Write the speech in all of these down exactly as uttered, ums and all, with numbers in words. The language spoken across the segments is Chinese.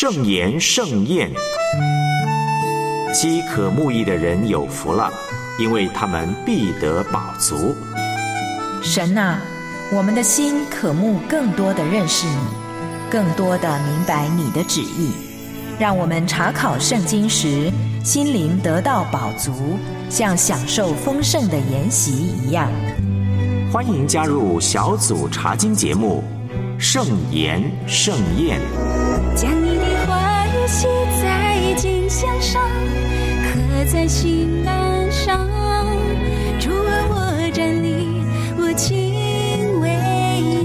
圣言盛宴，饥渴慕义的人有福了，因为他们必得饱足。 神啊，我们的心渴慕更多的认识你，更多的明白你的旨意，让我们查考圣经时心灵得到饱足，像享受丰盛的筵席一样。 欢迎加入小组查经节目圣言盛宴， 将你的话语写在经箱上，刻在心栏上。主啊，我站立，我敬畏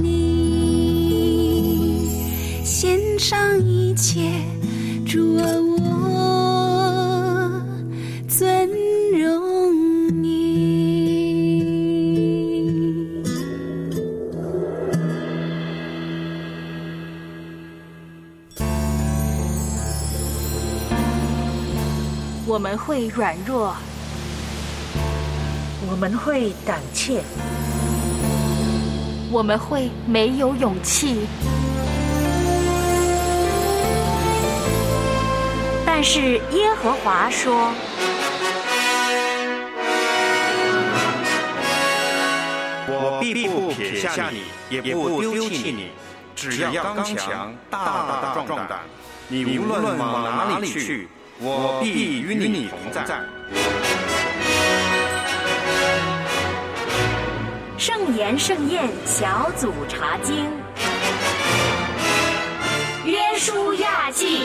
你，献上一切。主啊，我尊荣你。 我们会软弱， 我们会胆怯， 我们会没有勇气， 但是耶和华说， 我必不撇下你，也不丢弃你，只要刚强，大大壮胆。你无论往哪里去，我必与你同在。 圣言盛宴小组查经，约书亚记。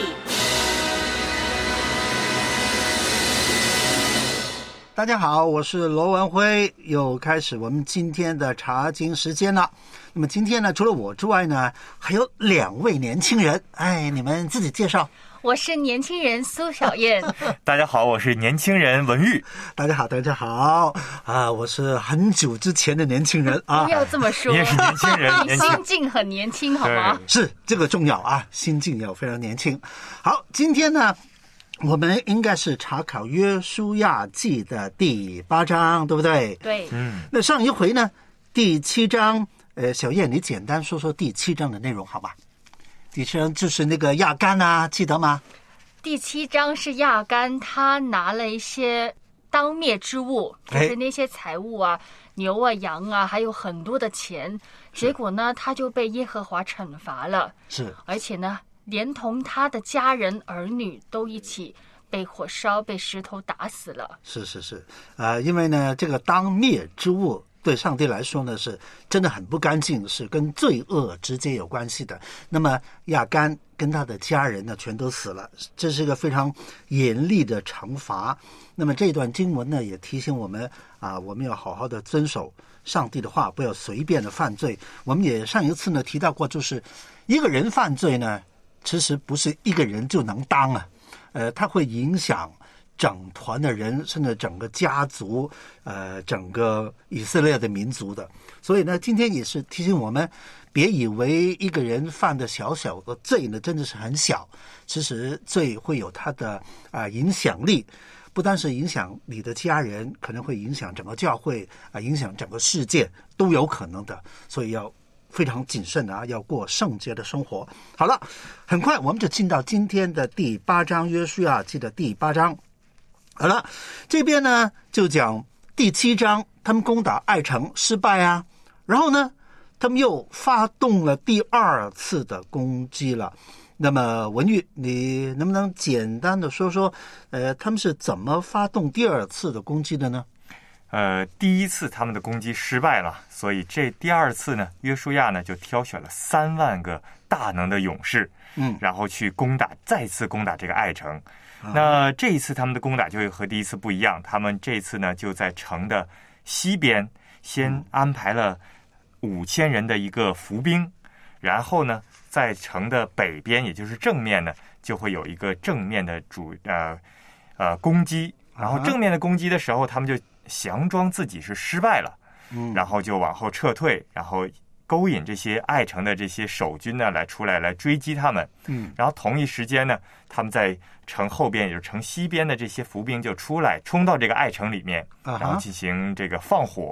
大家好，我是罗文辉，又开始我们今天的查经时间了。那么今天呢，除了我之外呢，还有两位年轻人，哎，你们自己介绍。 我是年轻人苏小燕。 大家好，我是年轻人文玉。 大家好，大家好啊！我是很久之前的年轻人啊。 不要这么说， 你也是年轻人， 你心境很年轻，好吗？ 是这个重要啊，心境要非常年轻。好，今天呢，我们应该是查考约书亚记的第八章，对不对？ 对， 嗯。 那上一回呢，第七章，呃，小燕，你简单说说第七章的内容，好吧？第七章就是那个亚干啊，记得吗？ 第七章是亚干，他拿了一些当灭之物，就是那些财物啊，牛啊、羊啊，还有很多的钱。结果呢，他就被耶和华惩罚了。 是， 而且呢，连同他的家人儿女都一起被火烧，被石头打死了。 是是是，呃，因为呢，这个当灭之物对上帝来说呢，是真的很不干净，是跟罪恶直接有关系的。那么亚干跟他的家人呢，全都死了，这是一个非常严厉的惩罚。那么这段经文呢，也提醒我们啊，我们要好好的遵守上帝的话，不要随便的犯罪。我们也上一次呢提到过，就是一个人犯罪呢，其实不是一个人就能当啊，呃，它会影响整团的人，甚至整个家族，呃，整个以色列的民族的。所以呢，今天也是提醒我们，别以为一个人犯的小小的罪呢，真的是很小。其实罪会有它的啊、呃、影响力，不单是影响你的家人，可能会影响整个教会啊、呃，影响整个世界都有可能的。所以要非常谨慎啊，要过圣洁的生活。好了，很快我们就进到今天的第八章，约书亚记的第八章。好了，这边呢就讲第七章，他们攻打爱城失败啊，然后呢，他们又发动了第二次的攻击了。那么文玉，你能不能简单的说说，呃，他们是怎么发动第二次的攻击的呢？ 呃，第一次他们的攻击失败了，所以这第二次呢，约书亚呢就挑选了三万个大能的勇士，嗯，然后去攻打，再次攻打这个爱城。那这一次他们的攻打就和第一次不一样，他们这次呢就在城的西边先安排了五千人的一个伏兵，然后呢在城的北边，也就是正面呢，就会有一个正面的主呃呃攻击，然后正面的攻击的时候，他们就佯装自己是失败了，然后就往后撤退，然后勾引这些爱城的这些守军呢来出来来追击他们。嗯，然后同一时间呢，他们在城后边，也就是城西边的这些伏兵就出来，冲到这个爱城里面，然后进行这个放火，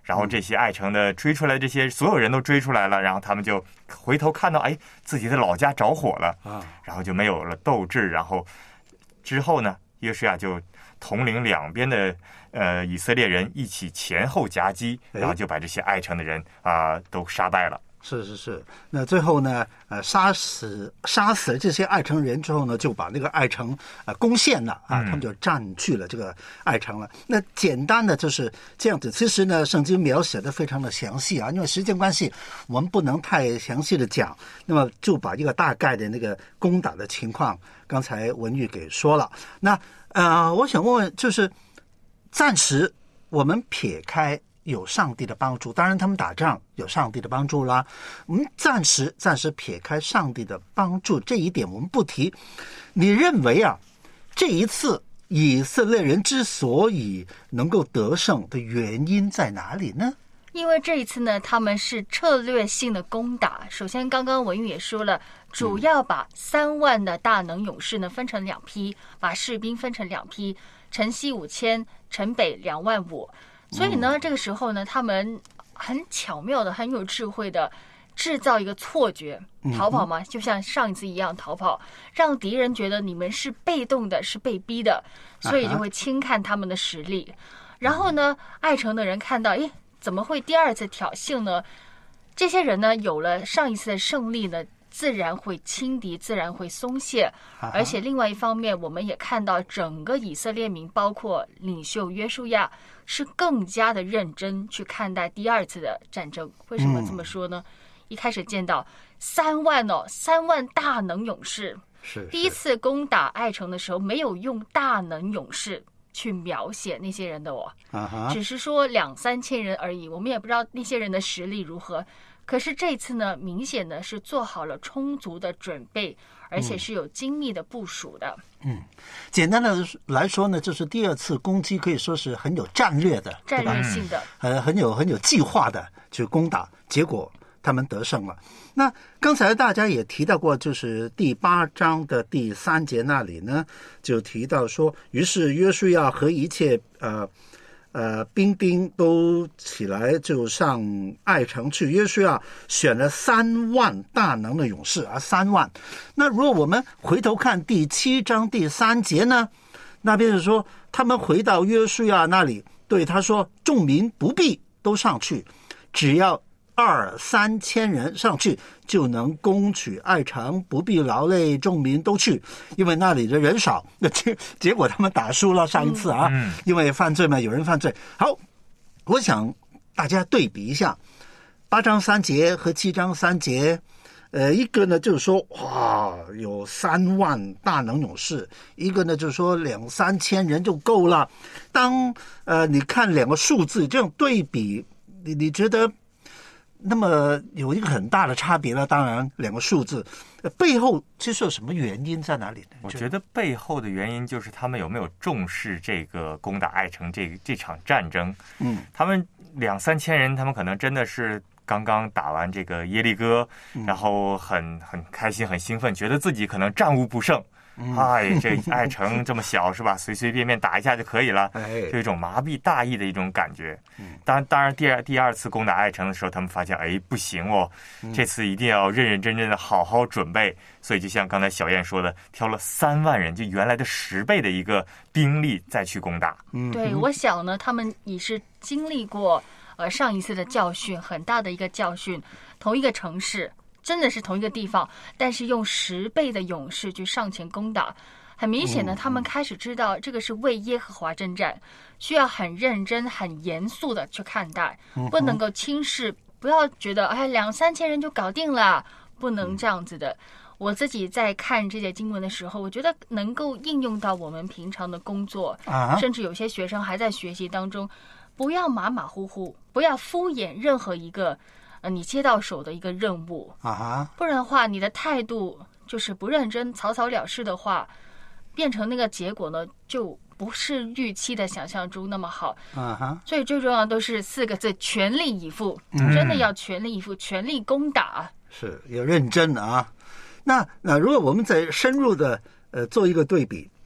然后这些爱城的追出来，这些所有人都追出来了，然后他们就回头看到，哎，自己的老家着火了啊，然后就没有了斗志。然后之后呢，约书亚就统领两边的呃以色列人一起前后夹击，然后就把这些爱城的人啊、呃、都杀败了。 是是是，那最后呢，呃，杀死杀死了这些爱城人之后呢，就把那个爱城呃攻陷了啊，他们就占据了这个爱城了。那简单的就是这样子。其实呢，圣经描写的非常的详细啊，因为时间关系，我们不能太详细的讲。那么就把一个大概的那个攻打的情况，刚才文玉给说了。那呃，我想问问，就是暂时我们撇开有上帝的帮助，当然他们打仗有上帝的帮助啦。我们暂时暂时撇开上帝的帮助这一点我们不提。你认为啊，这一次以色列人之所以能够得胜的原因在哪里呢？ 因为这一次呢，他们是策略性的攻打。首先，刚刚文玉也说了，主要把三万的大能勇士呢分成两批，把士兵分成两批，城西五千，城北两万五。所以呢，这个时候呢，他们很巧妙的、很有智慧的制造一个错觉，逃跑嘛，就像上一次一样逃跑，让敌人觉得你们是被动的，是被逼的，所以就会轻看他们的实力。然后呢，爱城的人看到，诶，怎么会第二次挑衅呢？这些人呢，有了上一次的胜利呢，自然会轻敌，自然会松懈。而且另外一方面，我们也看到整个以色列民，包括领袖约书亚，是更加的认真去看待第二次的战争。为什么这么说呢？嗯、一开始见到三万哦，三万大能勇士， 是第一次攻打爱城的时候，没有用大能勇士去描写那些人的哦，啊、只是说两三千人而已。我们也不知道那些人的实力如何。可是这次呢，明显的是做好了充足的准备，而且是有精密的部署的。 嗯，简单的来说呢，就是第二次攻击可以说是很有战略的、 战略性的， 呃，很有很有计划的去攻打，结果他们得胜了。那刚才大家也提到过，就是第八章的第三节那里呢，就提到说，于是约书亚和一切呃。呃，兵丁都起来就上爱城去。约书亚选了三万大能的勇士啊，三万。那如果我们回头看第七章第三节呢，那边是说他们回到约书亚那里，对他说：“众民不必都上去，只要二三千人上去就能攻取爱城，不必劳累众民都去，因为那里的人少。那结结果他们打输了上一次啊，嗯、因为犯罪嘛，有人犯罪。好，我想大家对比一下八章三节和七章三节，呃，一个呢就是说哇有三万大能勇士，一个呢就是说两三千人就够了。当呃你看两个数字这样对比，你你觉得？那么有一个很大的差别了，当然两个数字背后其实有什么原因在哪里呢？ 我觉得背后的原因就是他们有没有重视这个攻打爱城这这场战争。嗯，他们两三千人，他们可能真的是刚刚打完这个耶利哥，嗯、然后很很开心很兴奋，觉得自己可能战无不胜。哎，这爱城这么小是吧？随随便便打一下就可以了，就一种麻痹大意的一种感觉。当然，当然，第二第二次攻打爱城的时候，他们发现，哎，不行哦，这次一定要认认真真的好好准备。所以，就像刚才小燕说的，挑了三万人，就原来的十倍的一个兵力再去攻打。 嗯，对，我想呢，他们也是经历过呃上一次的教训，很大的一个教训，同一个城市。真的是同一个地方，但是用十倍的勇士去上前攻打，很明显的，他们开始知道这个是为耶和华征战，需要很认真、很严肃的去看待，不能够轻视，不要觉得哎两三千人就搞定了，不能这样子的。我自己在看这些经文的时候，我觉得能够应用到我们平常的工作，啊、甚至有些学生还在学习当中，不要马马虎虎，不要敷衍任何一个。呃，你接到手的一个任务啊，不然的话，你的态度就是不认真、草草了事的话，变成那个结果呢，就不是预期的想象中那么好啊哈。所以最重要的都是四个字：全力以赴。嗯、真的要全力以赴，全力攻打， 是要认真啊。那那如果我们再深入的呃做一个对比，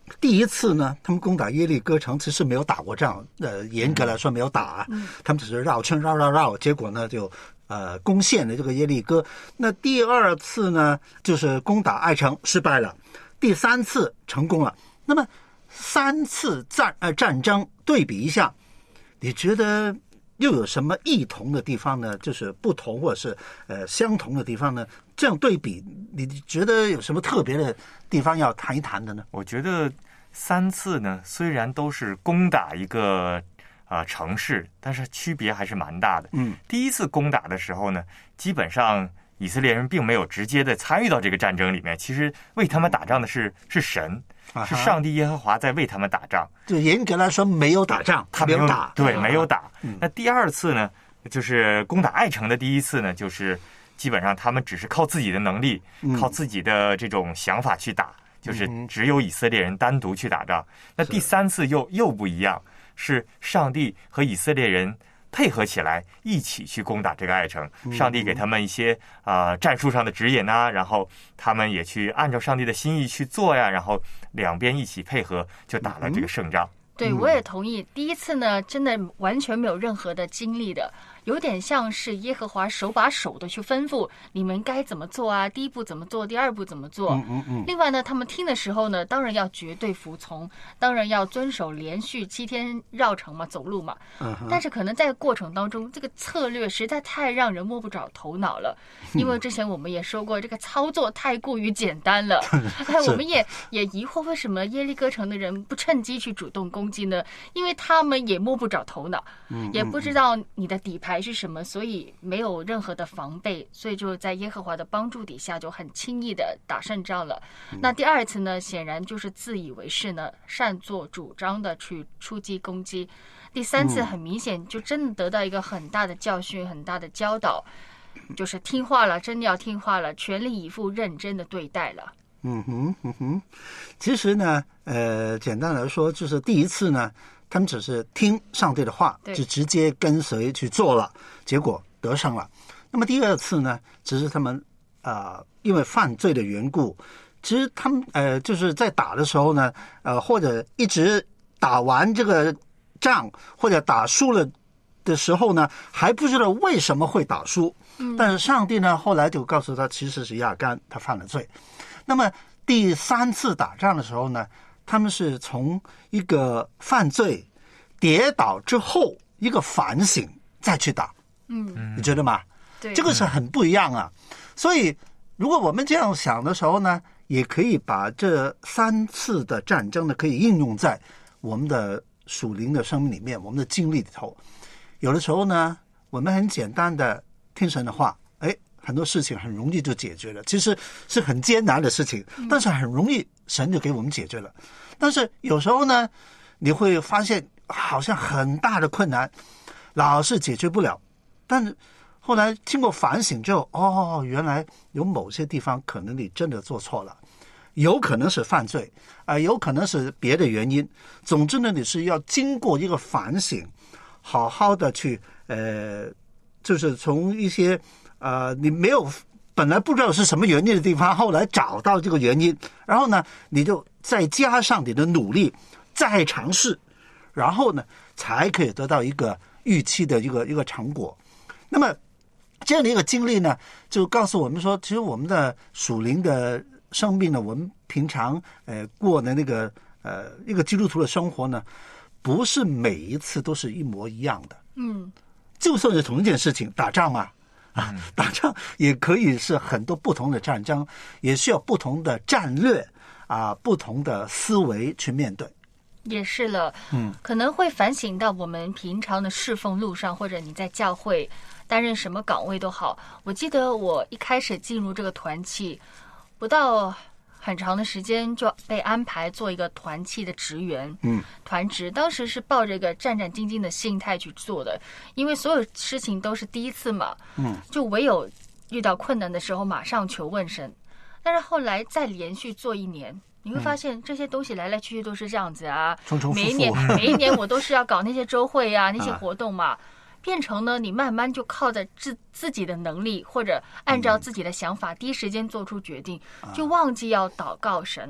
第一次呢，他们攻打耶利哥城，其实没有打过仗，呃，严格来说没有打啊，嗯、他们只是绕圈绕绕绕，结果呢就呃攻陷了这个耶利哥。那第二次呢，就是攻打爱城失败了，第三次成功了。那么三次战呃战争对比一下，你觉得又有什么异同的地方呢？就是不同或者是呃相同的地方呢？这样对比，你觉得有什么特别的地方要谈一谈的呢？ 我觉得三次呢，虽然都是攻打一个啊、呃、城市，但是区别还是蛮大的。 嗯， 第一次攻打的时候呢，基本上以色列人并没有直接的参与到这个战争里面，其实为他们打仗的是是神。是上帝耶和华在为他们打仗， 就严格来说没有打仗， 他没有打， 对，没有打。 嗯、 那第二次呢，就是攻打爱城的第一次呢，就是基本上他们只是靠自己的能力， 嗯、 靠自己的这种想法去打，就是只有以色列人单独去打仗。嗯、那第三次又又不一样，是上帝和以色列人配合起来一起去攻打这个爱城，上帝给他们一些啊、呃、战术上的指引啊，然后他们也去按照上帝的心意去做呀，然后两边一起配合就打了这个胜仗。 对，我也同意。第一次呢，真的完全没有任何的经历的，有点像是耶和华手把手的去吩咐你们该怎么做啊，第一步怎么做，第二步怎么做。 嗯嗯嗯。 另外呢，他们听的时候呢，当然要绝对服从，当然要遵守连续七天绕城嘛，走路嘛。 嗯。 但是可能在过程当中，这个策略实在太让人摸不着头脑了，因为之前我们也说过，这个操作太过于简单了。哎，我们也也疑惑，为什么耶利哥城的人不趁机去主动攻击呢？因为他们也摸不着头脑，也不知道你的底牌是什么，所以没有任何的防备，所以就在耶和华的帮助底下就很轻易的打胜仗了。那第二次呢，显然就是自以为是呢，擅作主张的去出击攻击。第三次很明显就真的得到一个很大的教训，很大的教导，就是听话了，真的要听话了，全力以赴认真的对待了。 嗯哼嗯哼，其实呢，呃，简单来说，就是第一次呢，他们只是听上帝的话，就直接跟随去做了，结果得胜了。那么第二次呢，只是他们啊、呃，因为犯罪的缘故，其实他们呃，就是在打的时候呢，呃，或者一直打完这个仗，或者打输了的时候呢，还不知道为什么会打输。嗯，但是上帝呢，后来就告诉他，其实是亚干他犯了罪。那么第三次打仗的时候呢，他们是从一个犯罪跌倒之后一个反省再去打， 嗯， 你觉得吗？ 对， 这个是很不一样啊。所以如果我们这样想的时候呢，也可以把这三次的战争呢，可以应用在我们的属灵的生命里面，我们的经历里头。有的时候呢，我们很简单的听神的话，哎，很多事情很容易就解决了，其实是很艰难的事情，但是很容易神就给我们解决了。但是有时候呢，你会发现好像很大的困难老是解决不了，但是后来经过反省之后，哦，原来有某些地方可能你真的做错了，有可能是犯罪啊、呃，有可能是别的原因。总之呢，你是要经过一个反省，好好的去呃，就是从一些呃，你没有本来不知道是什么原因的地方，后来找到这个原因，然后呢，你就再加上你的努力，再尝试，然后呢，才可以得到一个预期的一个一个成果。那么这样的一个经历呢，就告诉我们说，其实我们的属灵的生命呢，我们平常呃过的那个呃一个基督徒的生活呢，不是每一次都是一模一样的。 嗯， 就算是同一件事情，打仗嘛。啊，打仗也可以是很多不同的战争，也需要不同的战略啊，不同的思维去面对。 也是了， 嗯， 可能会反省到我们平常的侍奉路上，或者你在教会担任什么岗位都好。我记得我一开始进入这个团契，不到很长的时间就被安排做一个团契的职员， 嗯， 团职。当时是抱着一个战战兢兢的心态去做的，因为所有事情都是第一次嘛， 嗯， 就唯有遇到困难的时候马上求问神。但是后来再连续做一年，你会发现这些东西来来去去都是这样子啊， 重重复复， 每一年每一年我都是要搞那些周会啊那些活动嘛。变成呢，你慢慢就靠着自自己的能力，或者按照自己的想法，第一时间做出决定，就忘记要祷告神。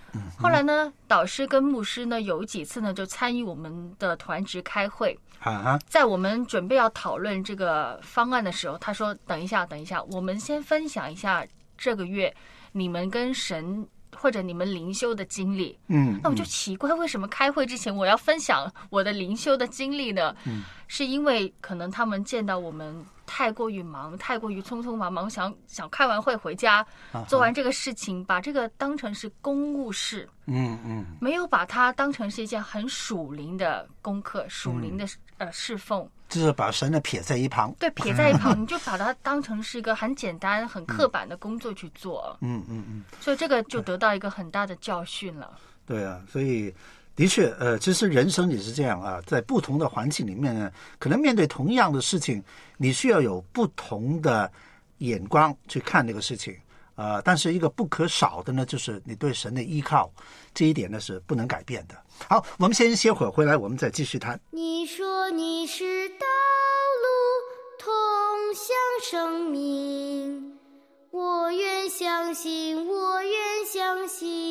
后来呢，导师跟牧师呢有几次呢就参与我们的团职开会。 啊， 在我们准备要讨论这个方案的时候，他说：“等一下，等一下，我们先分享一下这个月你们跟神或者你们灵修的经历。”嗯，那我就奇怪，为什么开会之前我要分享我的灵修的经历呢？嗯，是因为可能他们见到我们太过于忙，太过于匆匆忙忙，想想开完会回家，做完这个事情，把这个当成是公务事。嗯嗯，没有把它当成是一件很属灵的功课，属灵的、嗯、呃侍奉， 就是把神呢撇在一旁。 对，撇在一旁，你就把它当成是一个很简单、很刻板的工作去做。嗯嗯嗯，所以这个就得到一个很大的教训了。 对啊，所以的确，呃，其实人生也是这样啊，在不同的环境里面呢，可能面对同样的事情，你需要有不同的眼光去看这个事情。呃，但是一个不可少的呢，就是你对神的依靠，这一点呢是不能改变的。好，我们先歇会儿，回来我们再继续谈。 你说你是道路，通向生命，我愿相信，我愿相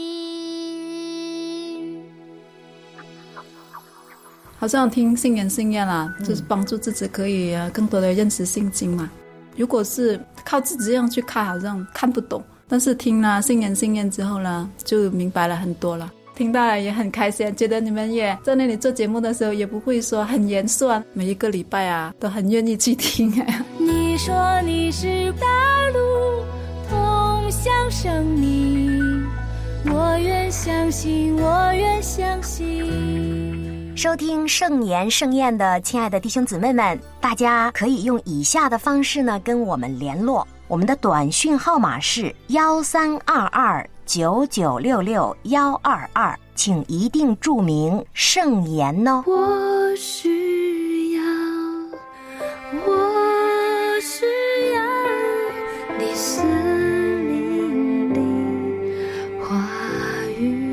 信。 好像听信言信愿啦，就是帮助自己可以更多的认识圣经嘛。如果是靠自己这样去看，好像看不懂，但是听了信言信愿之后呢，就明白了很多了。听到了也很开心，觉得你们也在那里做节目的时候也不会说很严肃啊，每一个礼拜啊都很愿意去听。 你说你是道路，通向生命，我愿相信，我愿相信。 收听圣言盛宴的亲爱的弟兄姊妹们，大家可以用以下的方式呢跟我们联络。我们的短讯号码是幺三二二九九六六幺二二，请一定注明圣言哦。 我需要，我需要你生命的话语。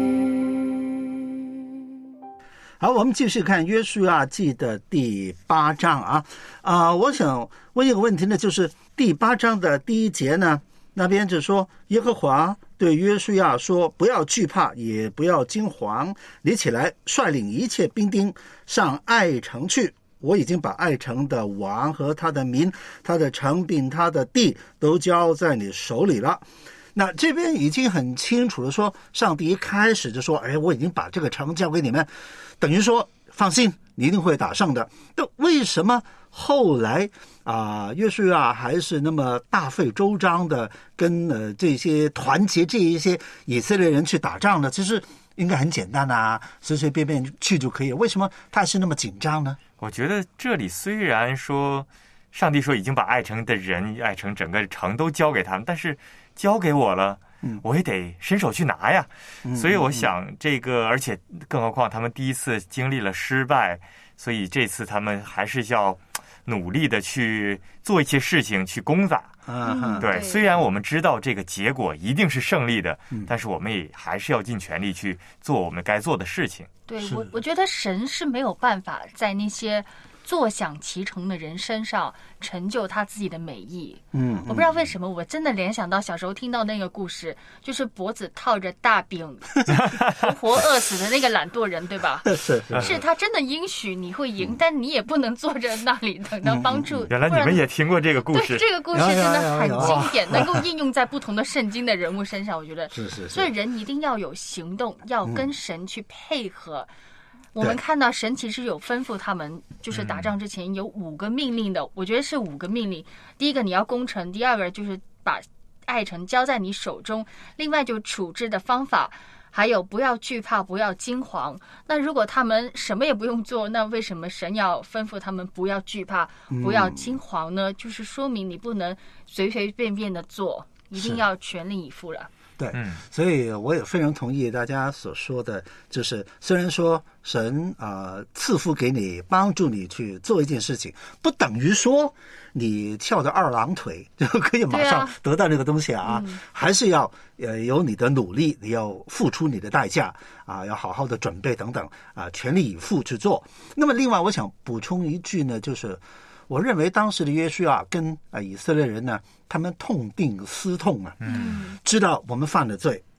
好，我们继续看约书亚记的第八章啊啊、呃！我想问一个问题呢，就是第八章的第一节呢，那边就说耶和华对约书亚说：“不要惧怕，也不要惊惶，你起来，率领一切兵丁上爱城去。我已经把爱城的王和他的民、他的城并他的地都交在你手里了。”那这边已经很清楚的说，上帝一开始就说：“哎，我已经把这个城交给你们。”等于说放心，你一定会打胜的。但为什么后来啊、呃，约书亚还是那么大费周章的跟呃这些团结这一些以色列人去打仗呢？其实应该很简单啊，随随便便去就可以。为什么他是那么紧张呢？ 我觉得这里虽然说上帝说已经把爱城的人、爱城整个城都交给他们，但是交给我了。嗯，我也得伸手去拿呀，所以我想这个，而且更何况他们第一次经历了失败，所以这次他们还是要努力的去做一些事情去攻打。嗯，对，虽然我们知道这个结果一定是胜利的，但是我们也还是要尽全力去做我们该做的事情。 对，我我觉得神是没有办法在那些坐享其成的人身上成就他自己的美意。嗯，我不知道为什么，我真的联想到小时候听到那个故事，就是脖子套着大饼活活饿死的那个懒惰人，对吧？ 是是， 是他真的应许你会赢，但你也不能坐在那里等到帮助。 原来你们也听过这个故事？ 对，这个故事真的很经典，能够应用在不同的圣经的人物身上，我觉得是是是。 所以人一定要有行动，要跟神去配合。我们看到神其实有吩咐他们，就是打仗之前有五个命令的，我觉得是五个命令。第一个你要攻城，第二个就是把爱城交在你手中，另外就处置的方法，还有不要惧怕，不要惊惶。那如果他们什么也不用做，那为什么神要吩咐他们不要惧怕，不要惊惶呢？就是说明你不能随随便便的做，一定要全力以赴了。 对，所以我也非常同意大家所说的，就是虽然说神啊、呃、赐福给你，帮助你去做一件事情，不等于说你跳着二郎腿就可以马上得到那个东西啊，啊嗯、还是要呃有你的努力，你要付出你的代价啊，要好好的准备等等啊，全力以赴去做。那么另外我想补充一句呢，就是我认为当时的约书亚跟啊以色列人呢，他们痛定思痛啊，嗯，知道我们犯了罪，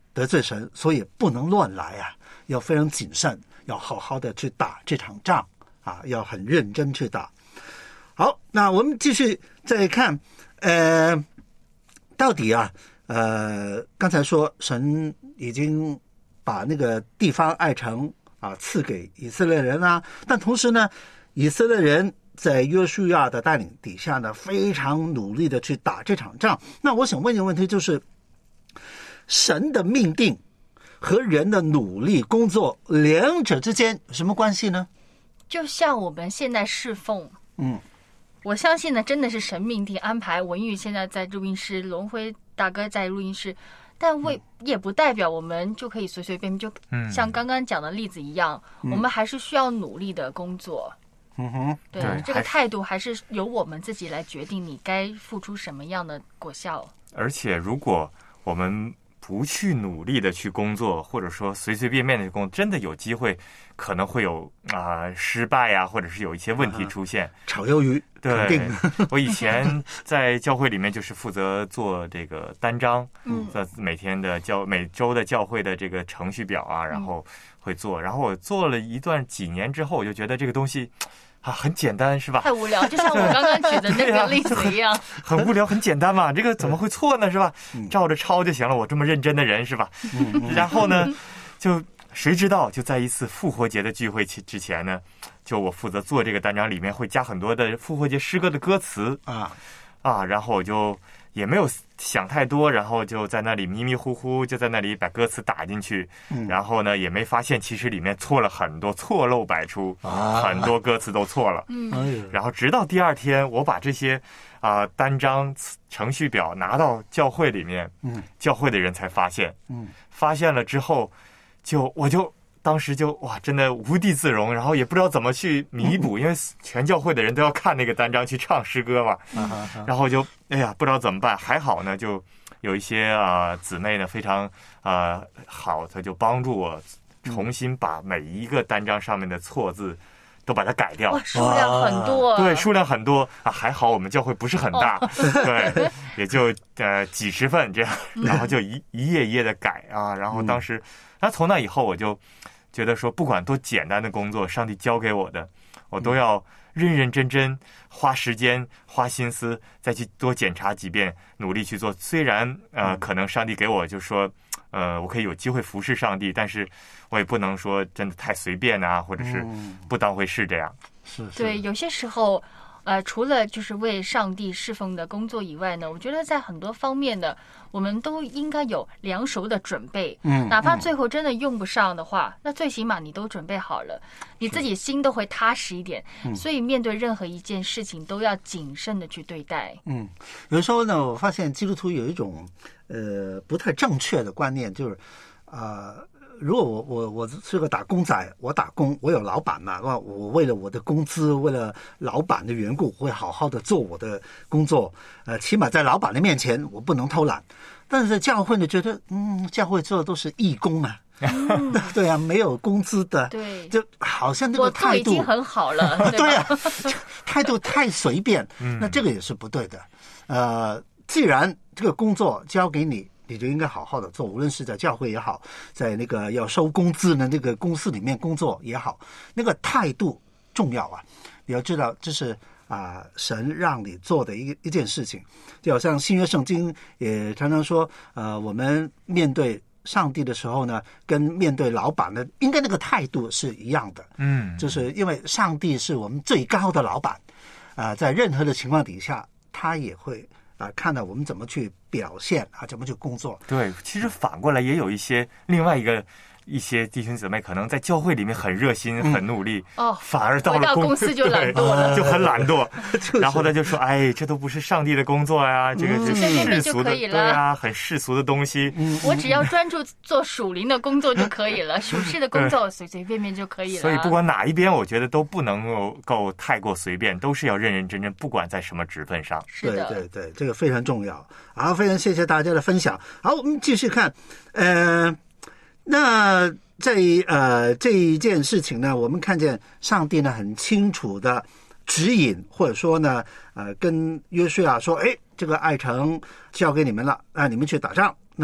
得罪神，所以不能乱来啊，要非常谨慎，要好好的去打这场仗啊，要很认真去打。好，那我们继续再看，呃，到底啊，呃，刚才说神已经把那个地方爱城啊赐给以色列人啊，但同时呢，以色列人在约书亚的带领底下呢，非常努力的去打这场仗。那我想问一个问题，就是神的命定和人的努力工作，两者之间有什么关系呢？ 就像我们现在侍奉， 嗯， 我相信呢，真的是神命定安排。文玉现在在录音室，龙辉大哥在录音室，但为也不代表我们就可以随随便便，就像刚刚讲的例子一样，嗯、我们还是需要努力的工作。 嗯哼， 对，对这个态度还是由我们自己来决定，你该付出什么样的果效。 而且，如果我们不去努力的去工作，或者说随随便便的去工作，真的有机会可能会有啊、呃、失败呀、啊，或者是有一些问题出现。 炒鱿鱼， 对，我以前在教会里面就是负责做这个单章，嗯，每天的教每周的教会的这个程序表啊，然后会做，然后我做了一段几年之后，我就觉得这个东西。啊，很简单是吧？ 太无聊，就像我刚刚举的那个例子一样，啊、 很无聊，很简单嘛。这个怎么会错呢？是吧？照着抄就行了。我这么认真的人是吧？嗯、然后呢，就谁知道，就在一次复活节的聚会之前呢，就我负责做这个单章，里面会加很多的复活节诗歌的歌词啊啊，然后我就也没有想太多，然后就在那里迷迷糊糊，就在那里把歌词打进去，嗯、然后呢也没发现其实里面错了很多，错漏百出，啊、很多歌词都错了。嗯，然后直到第二天，我把这些啊、呃、单章程序表拿到教会里面，嗯，教会的人才发现，嗯，发现了之后，就我就。当时就哇，真的无地自容，然后也不知道怎么去弥补，因为全教会的人都要看那个单章去唱诗歌嘛，然后就哎呀，不知道怎么办。还好呢，就有一些啊、呃、姊妹呢非常啊、呃、好，他就帮助我重新把每一个单章上面的错字都把它改掉。 哇，数量很多、啊。 对，数量很多啊，还好我们教会不是很大，哦、对，也就呃几十份这样，然后就一一页一页的改啊，然后当时，那从那以后我就。觉得说，不管多简单的工作，上帝交给我的，我都要认认真真花时间、花心思，再去多检查几遍，努力去做。虽然呃，可能上帝给我就说，呃，我可以有机会服侍上帝，但是我也不能说真的太随便啊，或者是不当回事这样。 是， 对，有些时候。呃，除了就是为上帝侍奉的工作以外呢，我觉得在很多方面呢，我们都应该有两手的准备。嗯，哪怕最后真的用不上的话，嗯、那最起码你都准备好了，你自己心都会踏实一点。嗯，所以面对任何一件事情都要谨慎的去对待。 嗯，有时候呢，我发现基督徒有一种呃不太正确的观念，就是啊。呃如果我我我是个打工仔，我打工，我有老板嘛，我为了我的工资，为了老板的缘故，我会好好的做我的工作。呃，起码在老板的面前，我不能偷懒。但是教会呢，觉得嗯，教会做的都是义工啊，嗯、对啊，没有工资的， 对， 就好像这个态度已经很好了，对, 对啊，态度太随便，那这个也是不对的。呃，既然这个工作交给你。你就应该好好的做，无论是在教会也好，在那个要收工资的那个公司里面工作也好，那个态度重要啊！你要知道，这是啊、呃、神让你做的一一件事情。就好像新约圣经也常常说，呃，我们面对上帝的时候呢，跟面对老板的应该那个态度是一样的。嗯，就是因为上帝是我们最高的老板，啊、呃，在任何的情况底下，他也会。啊，看到我们怎么去表现啊，怎么去工作。 对，其实反过来也有一些另外一个一些弟兄姊妹，可能在教会里面很热心、嗯、很努力，哦，反而到了 公, 公司就懒惰了， 就很懒惰。然后他就说：“哎，这都不是上帝的工作呀，这个是世俗的，对啊，很世俗的东西。 嗯、我只要专注做属灵的工作就可以了，属世的工作随随便便就可以了。 所以不管哪一边，我觉得都不能够够太过随便，都是要认认真真，不管在什么职分上。 是的， 对对对，这个非常重要。好，非常谢谢大家的分享。好，我们继续看，呃，那。在呃这一件事情呢，我们看见上帝呢很清楚的指引，或者说呢，呃，跟约书亚说，哎，这个爱城交给你们了，啊，你们去打仗。那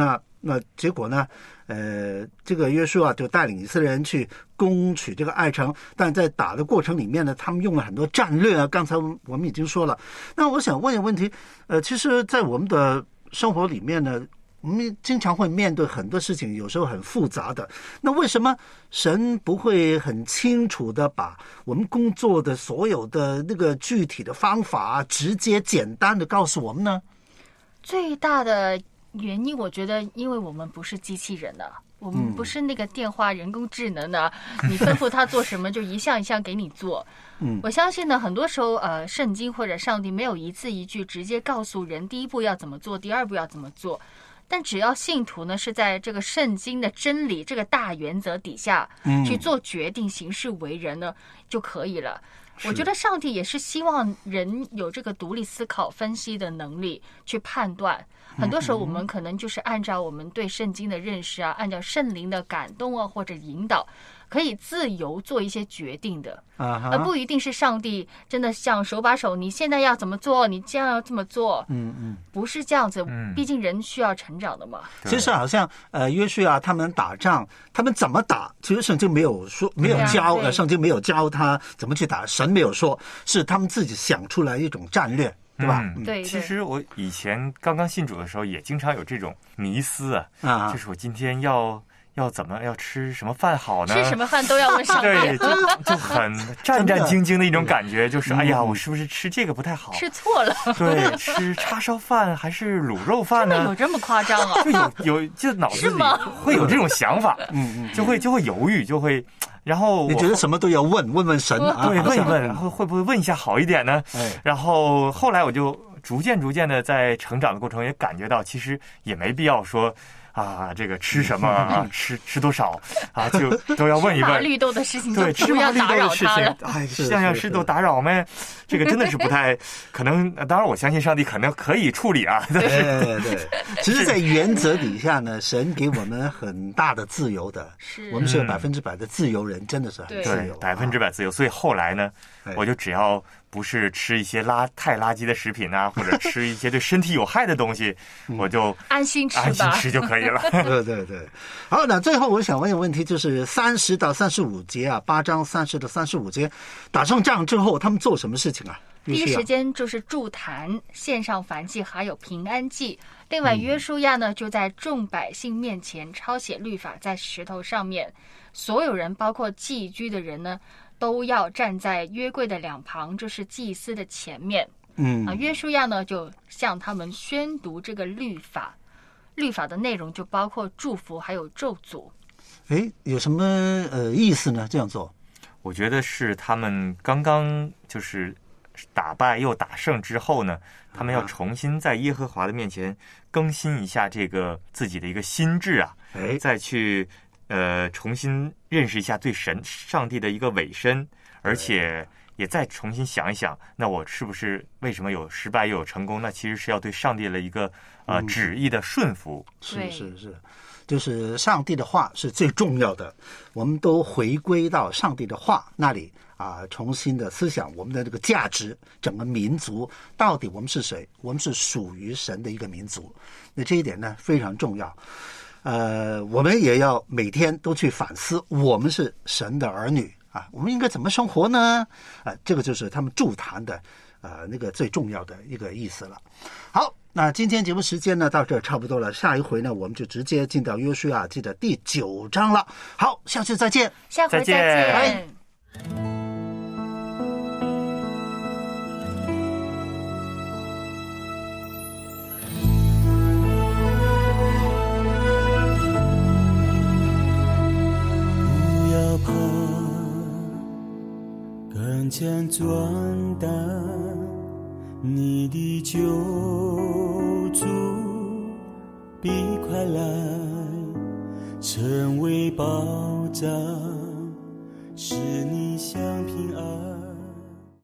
那结果呢？呃，这个约书亚就带领以色列人去攻取这个爱城，但在打的过程里面呢，他们用了很多战略啊。刚才我们已经说了。那我想问一个问题，呃，其实，在我们的生活里面呢，我们经常会面对很多事情，有时候很复杂的。那为什么神不会很清楚的把我们工作的所有的那个具体的方法，直接简单的告诉我们呢？ 最大的原因，我觉得，因为我们不是机器人啊，我们不是那个电话人工智能啊，嗯、你吩咐他做什么，就一项一项给你做。嗯，我相信呢，很多时候，呃，圣经或者上帝没有一字一句直接告诉人第一步要怎么做，第二步要怎么做。但只要信徒呢是在这个圣经的真理这个大原则底下去做决定、行事为人呢，就可以了。我觉得上帝也是希望人有这个独立思考、分析的能力去判断。很多时候我们可能就是按照我们对圣经的认识啊，按照圣灵的感动啊或者引导，可以自由做一些决定的，而不一定是上帝真的像手把手，你现在要怎么做，你这样要这么做。嗯嗯，不是这样子，毕竟人需要成长的嘛。 其实好像呃约书亚他们打仗，他们怎么打，其实圣经没有说，没有教，呃，圣经没有教他怎么去打，神没有说，是他们自己想出来一种战略。对吧？ 嗯，对。其实我以前刚刚信主的时候，也经常有这种迷思啊，啊就是我今天要要怎么要吃什么饭好呢？ 吃什么饭都要问上帝， 对，就就很战战兢兢的一种感觉，就是哎呀，我是不是吃这个不太好？ 吃错了。 对，吃叉烧饭还是卤肉饭呢？ 有这么夸张啊？ 就有有就脑子里会有这种想法，嗯嗯，就会就会犹豫，就会。然后你觉得什么都要问问问神啊？ 对，问一问，然后会不会问一下好一点呢？哎，然后后来我就逐渐逐渐的在成长的过程也感觉到，其实也没必要说啊，这个吃什么啊，吃吃多少啊，就都要问一问。 吃绿豆的事情， 对， 吃不要打扰他了。 哎，像像湿豆打扰呗，这个真的是不太可能。当然，我相信上帝可能可以处理啊。 对对对，其实，在原则底下呢，神给我们很大的自由的，是我们是百分之百的自由人，真的是很自由， 百分之百自由。所以后来呢，我就只要不是吃一些垃太垃圾的食品啊，或者吃一些对身体有害的东西，我就安心吃吧， 安心吃就可以了。 对对对。好，那最后我想问一个问题，就是三十到三十五节啊，八章三十到三十五节，打胜仗之后，他们做什么事情啊？ 第一时间就是筑坛，献上燔祭，还有平安祭。另外，约书亚呢就在众百姓面前抄写律法在石头上面，所有人，包括寄居的人呢，都要站在约柜的两旁，就是祭司的前面。嗯啊，约书亚呢就向他们宣读这个律法，律法的内容就包括祝福还有咒诅。 哎，有什么呃意思呢？这样做， 我觉得是他们刚刚就是打败又打胜之后呢，他们要重新在耶和华的面前更新一下这个自己的一个心智啊，哎，再去呃重新认识一下对神上帝的一个委身，而且也再重新想一想，那我是不是为什么有失败又有成功？那其实是要对上帝的一个呃旨意的顺服。 是是是，就是上帝的话是最重要的，我们都回归到上帝的话那里啊，重新的思想我们的这个价值，整个民族到底我们是谁？我们是属于神的一个民族，那这一点呢非常重要。呃，我们也要每天都去反思，我们是神的儿女啊，我们应该怎么生活呢？啊，这个就是他们筑坛的呃那个最重要的一个意思了。好，那今天节目时间呢到这差不多了，下一回呢我们就直接进到约书亚记的第九章了。好，下次再见， 下回再见。 拜。 更强壮大，你的救主必快来，成为保障，使你享平安。